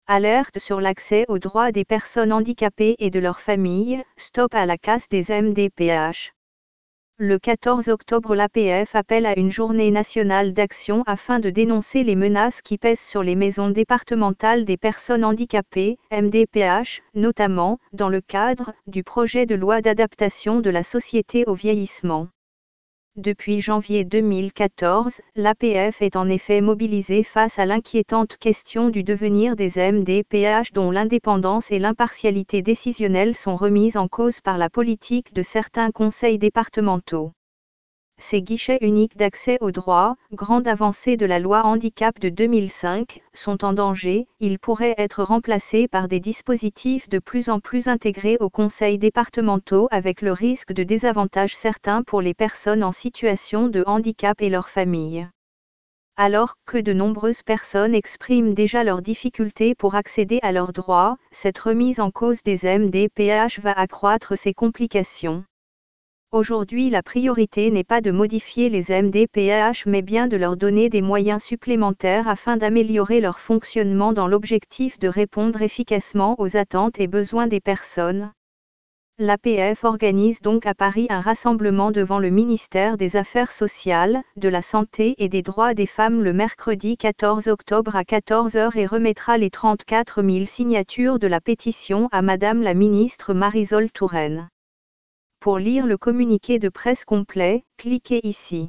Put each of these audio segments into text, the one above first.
Alerte sur l'accès aux droits des personnes handicapées et de leurs familles, stop à la casse des MDPH. Le 14 octobre, l'APF appelle à une journée nationale d'action afin de dénoncer les menaces qui pèsent sur les maisons départementales des personnes handicapées, MDPH, notamment, dans le cadre du projet de loi d'adaptation de la société au vieillissement. Depuis janvier 2014, l'APF est en effet mobilisée face à l'inquiétante question du devenir des MDPH dont l'indépendance et l'impartialité décisionnelle sont remises en cause par la politique de certains conseils départementaux. Ces guichets uniques d'accès aux droits, grande avancée de la loi handicap de 2005, sont en danger. Ils pourraient être remplacés par des dispositifs de plus en plus intégrés aux conseils départementaux avec le risque de désavantages certains pour les personnes en situation de handicap et leurs familles. Alors que de nombreuses personnes expriment déjà leurs difficultés pour accéder à leurs droits, cette remise en cause des MDPH va accroître ces complications. Aujourd'hui, la priorité n'est pas de modifier les MDPH mais bien de leur donner des moyens supplémentaires afin d'améliorer leur fonctionnement dans l'objectif de répondre efficacement aux attentes et besoins des personnes. L'APF organise donc à Paris un rassemblement devant le ministère des Affaires sociales, de la Santé et des Droits des femmes le mercredi 14 octobre à 14 h et remettra les 34 000 signatures de la pétition à Madame la ministre Marisol Touraine. Pour lire le communiqué de presse complet, cliquez ici.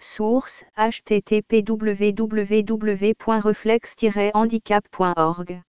Source: http://www.reflex-handicap.org